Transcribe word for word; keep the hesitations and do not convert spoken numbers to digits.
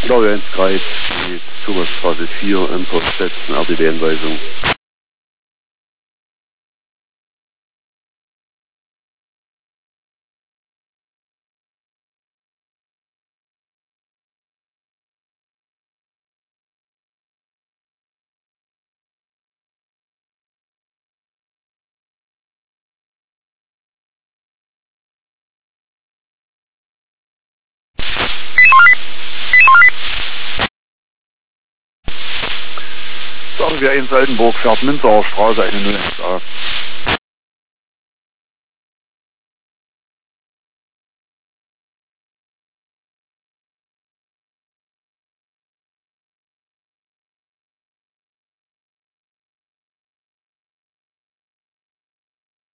Blaue eins Kreis, die Thomasstraße vier, M V Z, eine R T W-Anweisung. Sagen wir eins Altenburg, fährt Münzerer Straße eine null eins A.